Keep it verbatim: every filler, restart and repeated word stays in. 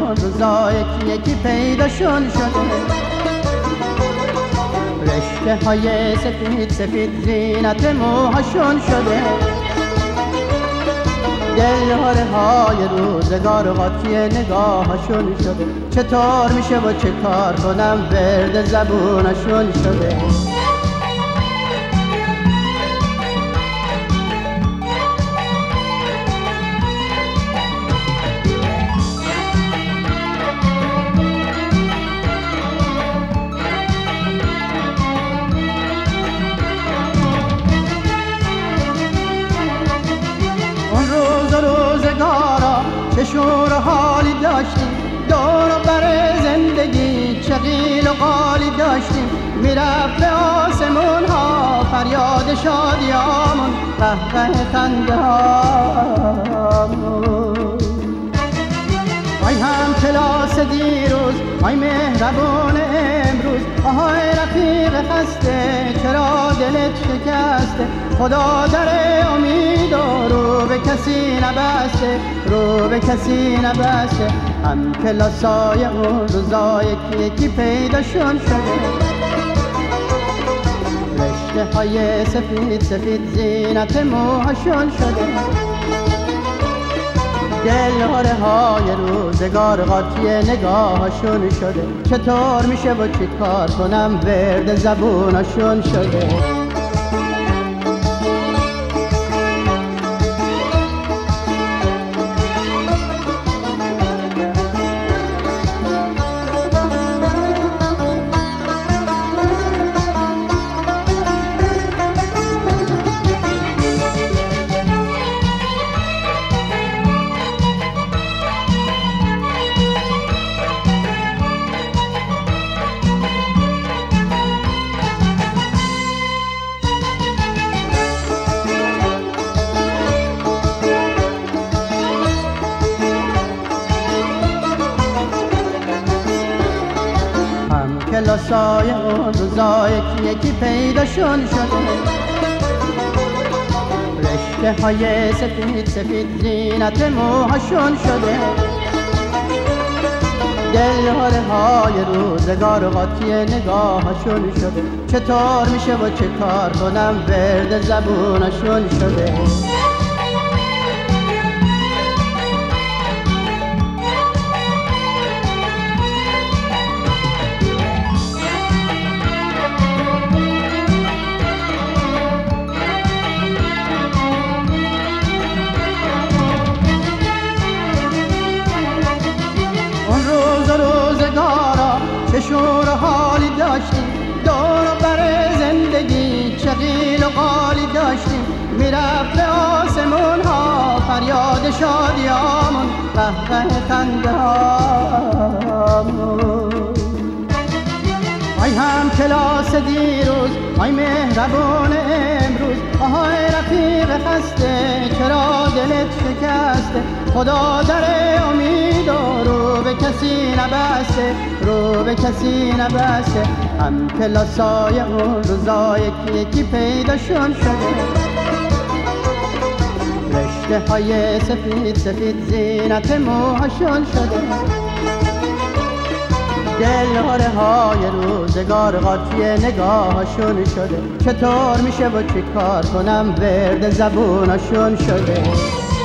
اون روزا یکی یکی پیداشون شده. رشته های سفید سفید زینت موهاشون شده. دلهاره های روزگار قاطی نگاهشون شده. چطور میشه و چه کار کنم ورد زبونشون شده. چه شور و حالی داشتیم، دور و بر زندگی چه قیل و قالی داشتیم. میرفت به آسمون ها فریاد شادیامون، قهقه خنده هامون. آی هم کلاس دیروز، آی مهربون امروز، آهای رفیق خسته چرا دلت شکسته. خدا در امید و رو به کسی نبسته، رو به کسی نبسته. هم کلاسای اون روزا یکی یکی پیداشون شده. رشته های سفید سفید زینت موهاشون شده. دلهاره های روزگار قاطی نگاهشون شده. چطور میشه و چی کار کنم ورد زبونشون شده. کلاسای اون روزا یکی یکی پیداشون شده. رشته های سفید سفید زینت موهاشون شده. دلهاره های روزگار قاطی نگاهشون شده. چطور میشه و چه کار کنم ورد زبونشون شده. چه شور و حالی داشتیم، دور و بر زندگی چه قیل و قالی داشتیم. میرفت به آسمون ها فریاد شادیامون، قهقه خنده هامون. آی هم کلاس دیروز، آی مهربون امروز، آهای رفیق خسته چرا دلت شکسته. خدا در امید و رو به کسی نبسته، رو به کسی نبسته. هم کلاسای اون روزا یکی یکی پیداشون شده. رشته های سفید سفید زینت موهاشون شده. دلهاره های روزگار قاطی نگاهشون شده. چطور میشه و چی کار کنم ورد زبونشون شده.